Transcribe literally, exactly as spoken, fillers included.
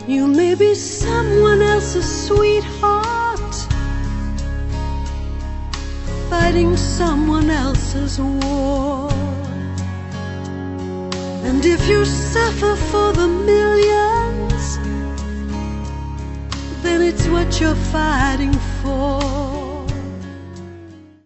You may be someone else's sweetheart, fighting someone else's war. And if you suffer for the millions, then it's what you're fighting for.